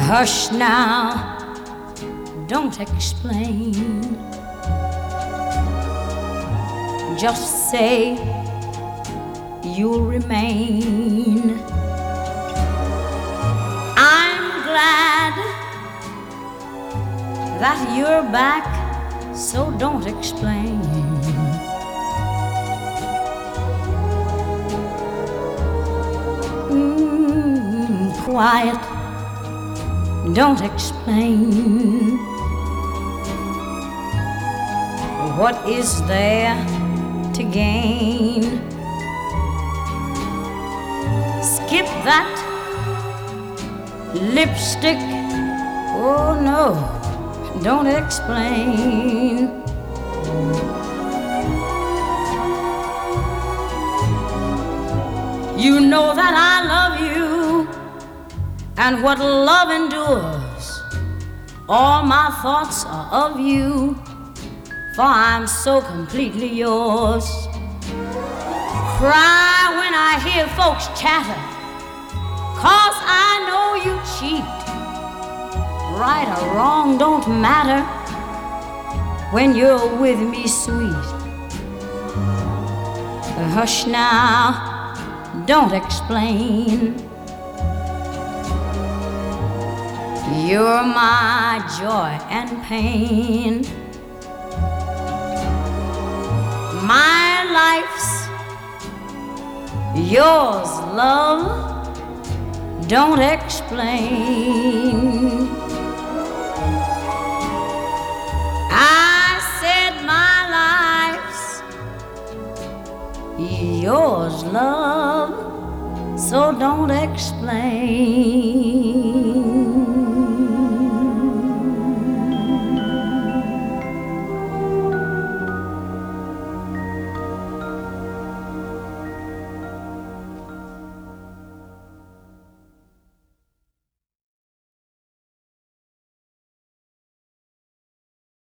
Hush now, don't explain. Just say you'll remain. I'm glad that you're back, so don't explain. Quiet, don't explain. What is there to gain? Skip that lipstick. Oh no, don't explain. You know that I love you, and what love endures, all my thoughts are of you, for I'm so completely yours. Cry when I hear folks chatter, 'cause I know you cheat. Right or wrong don't matter when you're with me, sweet. Hush now, don't explain. You're my joy and pain. My life's yours, love, don't explain. I said my life's yours, love, so don't explain.